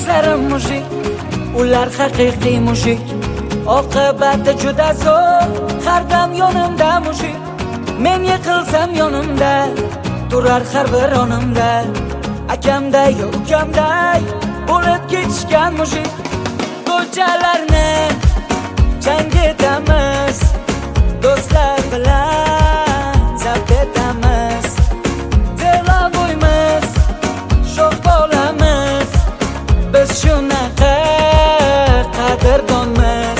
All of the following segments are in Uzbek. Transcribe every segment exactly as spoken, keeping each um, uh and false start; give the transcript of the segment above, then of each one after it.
do'stlarim mujik, ular haqiqiy mujik. Oqibati juda zo'r, har dam yonimda mujik. Men yiqilsam yonimda turar har bir onimda. Akamday, ukamday bo'lib ketishgan mujik. Ko'chalarni jang etamiz, do'stlar bilan zabt etamiz. Telaboymiz, sho'x bo'lamiz, biz shunaqa qadrdonmiz.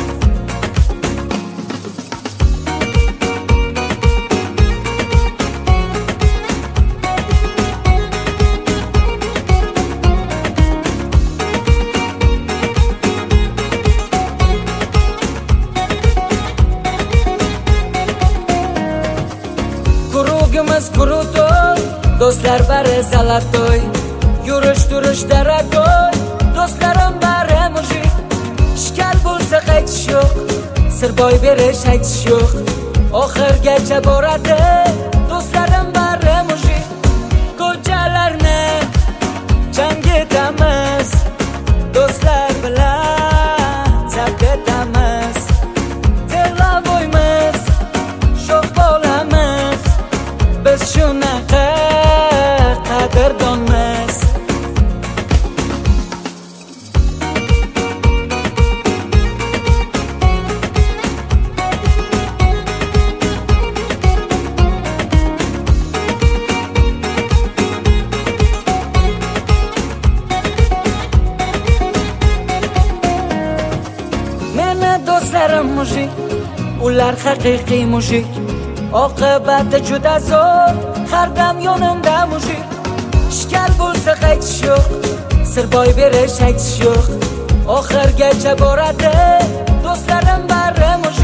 Kurugimiz kurutoy, do'stlar bari salatoy. Yurish turish daragoy, do'stlarim bari mujik. Ishkal bo'lsa qaytish yo'q, sirboy berish aytish yo'q. Oxirgacha boradi, do'stlarim bari mujik. Ko'chalarni jang etamiz, do'stlar bilan zabt etamiz. Telaboymiz, sho'x bo'lamiz, biz shunaqa qadrdonmiz. Meni do'stlarim mujik, ular haqiqiy mujik. Oqibati juda zo'r, har dam yonimda mujik. Ishkal bo'lsa qaytish yo'q, sirboy berish aytish yo'q. Oxirgacha boradi, do'stlarim bari mujik.